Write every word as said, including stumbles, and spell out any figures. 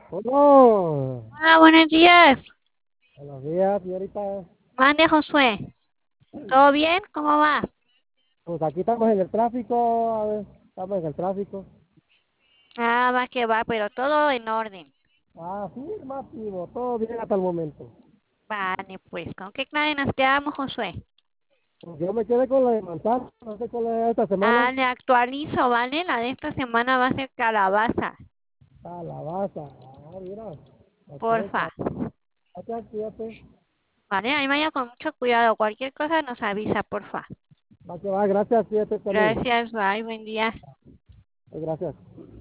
Hola, Hola, buenos días. buenos días, señorita. Mande, Josué. ¿Todo bien? ¿Cómo va? Pues aquí estamos en el tráfico, a ver, estamos en el tráfico. Ah, va que va, pero todo en orden. Ah, sí, Máximo, todo bien hasta el momento. Vale, pues, ¿con qué clave nos quedamos, Josué? Pues yo me quedé con la de manzana, no sé cuál es esta semana. Ah, le actualizo, ¿vale? La de esta semana va a ser calabaza. Calabaza, ah, mira, ok, Porfa. gracias, cuídate. Vale, ahí vaya con mucho cuidado. Cualquier cosa nos avisa, porfa. Va que va, gracias, cuídate también. Gracias, bye, buen día. Gracias.